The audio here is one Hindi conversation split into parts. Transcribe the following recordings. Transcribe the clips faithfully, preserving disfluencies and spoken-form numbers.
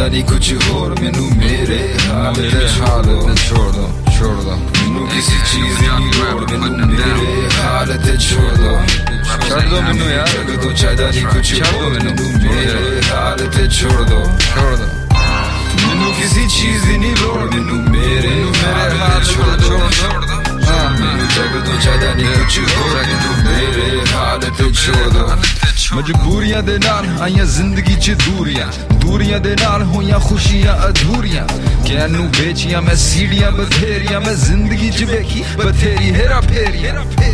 नहीं कुछ और मैनू मेरे हाल ते छोड़ दो छोड़ दो छोड़ दो मैनू किसी चीज दी नहीं लोड़ मैनू मेरे हाल ते छोड़ दो छोड़ दो मैनू यार जग तो चाहता नहीं कुछ और मैनू मेरे हाल ते छोड़ दो छोड़ दो मैनू किसी चीज दी नहीं लोड़ मैनू मेरे हाल छोड़ दो छोड़ दो मैनू जग तो चाहता नहीं कुछ और मैनू मेरे हाल ते छोड़ दो मजबूरियां दे नाल आईयां जिंदगी च दूरियां दूरियां दे नाल होईयां खुशियां अधूरियां कैनू बेचियां मैं सीढ़ियां बथेरियां मैं जिंदगी च वेखी बथेरी हेरा फेरियां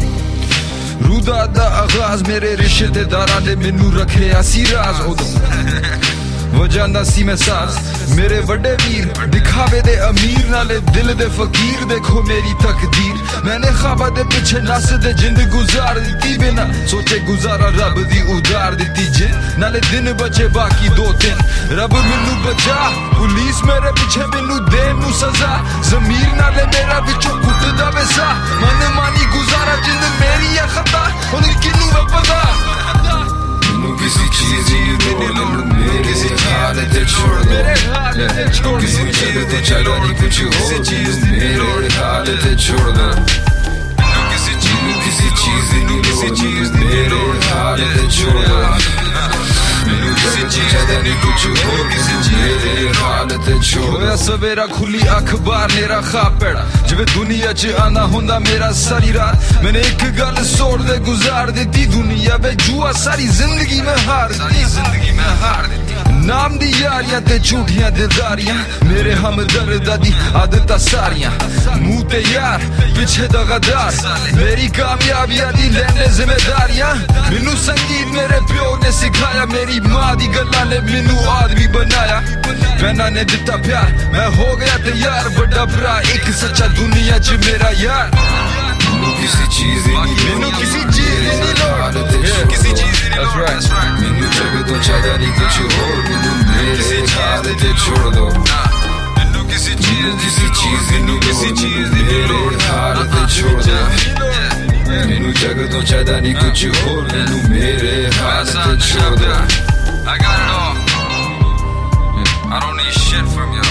रूदा दा आगाज मेरे रिश्तेदारां ने मैनू रखेया सी राज उदों वजांदा सी मैं साज मेरे वड्डे वीर दिखावे दे अमीर नाले दिल दे फकीर देखो मेरी तकदीर मैंने ख्वाबा दे पीछे नस दे जिंद गुजार दी बिना सोचे गुजारा रब दी उधार दी जिन नाले दिन बचे बाकी दो तीन रब मैनू बचा पुलिस मेरे पीछे मैनू दे नू सजा जमीर नाले मेरा विचों कुटदा वैसा मन मानी गुजारा जिंद मेरी है खता हुन किनू पता किसी चीज ही लोड़ मेरे किसी हाल ते छोड़ दो किसी चीज तो चलो नहीं कुछ और मेरे हाल ते छोड़ दो किसी चीज किसी चीज नहीं किसी चीज मेरे हाल ते छोड़ दो किसी चीज नहीं कुछ और किसी मेरे हाल ते छोड़ दो सवेरा खुली अखबार मेरा ख्वाब पेड़ा जिवें दुनिया च आना हुंदा मेरा सारी रात मैंने एक गल सोड़ दे गुजार दी दुनिया वे जुआ सारी जिंदगी में हार दी जिंदगी में हार दी नाम दी यारियां ते झूठियां दिलदारियां मेरे हमदर्दा दी आदतां सारियां मुंह ते यार पीछे दा गद्दार मेरी कामयाबियां दी लैंदे जिम्मेदारियां मैनू संगीत मेरे प्यो ने सिखाया मेरी मां दी गल्लां ने मैनू आदमी बनाया पैना ने दिता प्यार मैं हो गया तैयार बड़ा भरा एक सच्चा दुनिया च मेरा यार मैनू किसी चीज मैनू किसी चीज दी लोड़ किसी चीज दी लोड़ मैनू जग तो चाहता नहीं कुछ और मैनू मेरे हाल ते छोड़ दो मैनू किसी चीज किसी चीज दी किसी चीज दी लोड़ हाल ते छोड़ दो मैनू जग तो चाहता नहीं कुछ और मैनू मेरे हाल ते छोड़ दो I got it all I don't need shit from y'all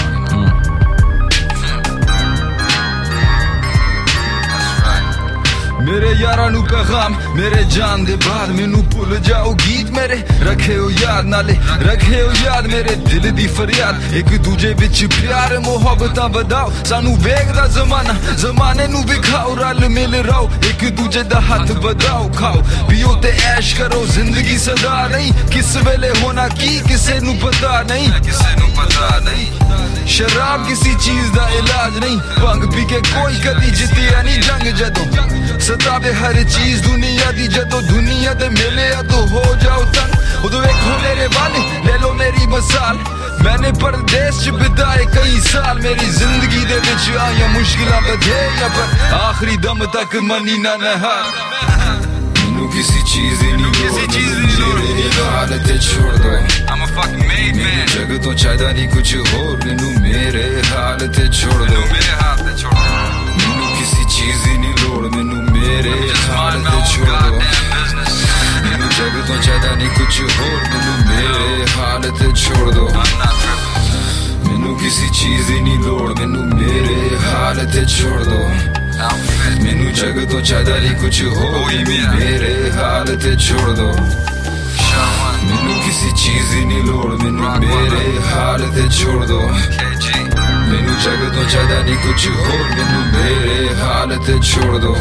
मेरे यारा नू पैगाम मेरे जान दे बाद मैनू भुल जाओ गीत मेरे रखे हो याद नाले रखे हो याद मेरे दिल दी फरियाद एक दूजे विच प्यार मोहब्बतां वधाओ सानू वेखदा जमाना जमाने नू विखाओ रल मिल रहो एक दूजे दा हाथ वधाओ खाओ पियो ते ऐश करो जिंदगी सदा नहीं किस वेले होना की किसे नू पता नहीं किसे नू पता नहीं शराब किसी चीज दा इलाज नहीं भंग पी के कोई कदी जितिया नहीं जंग जदों सतावे हर चीज दुनिया दी जदों दुनिया दे मेले अदो हो जाओ तंग उदों वेखो मेरे वाले ले लो मेरी मिसाल मैंने परदेस च बिताए कई साल मेरी जिंदगी दे विच आईयां मुश्किलां बथेरियां पर आखिरी दम तक मनी ना नहार मैनू किसी चीज दी किसी चीज दी हाल ते छोड़ दो I'm a fucking made man जग तो चाहता नहीं कुछ और मैनू मेरे हाल ते छोड़ दो मेरे हाल ते छोड़ दो मैनू किसी चीज दी नहीं लोड़ मैनू मेरे हाल ते छोड़ दो मैनू जग तो चाहता नहीं कुछ और मैनू मेरे हाल ते छोड़ दो मैनू किसी चीज दी नहीं लोड़ मैनू मेरे हाल ते छोड़ दो मैनू जग तो चाहता नहीं कुछ और मेरे हाल ते छोड़ दो मैनू किसी चीज दी नहीं लोड़ मैनू मेरे हाल ते छोड़ दो मैनू जग तो चाहता नहीं कुछ और मैनू मेरे हाल ते छोड़ दो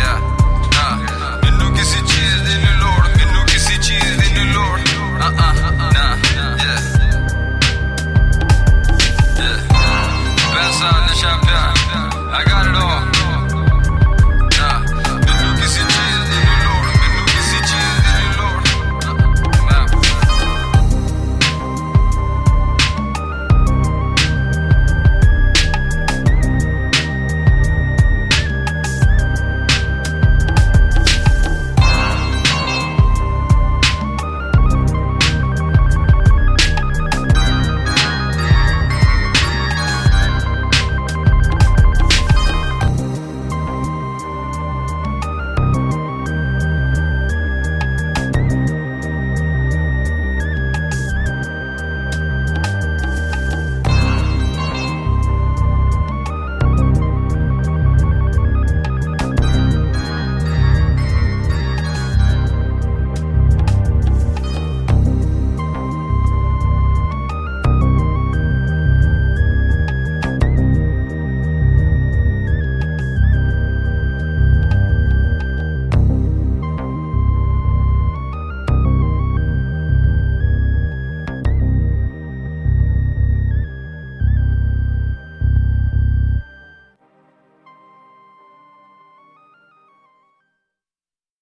मैनू किसी चीज दी नहीं लोड़ मैनू किसी चीज दी नहीं लोड़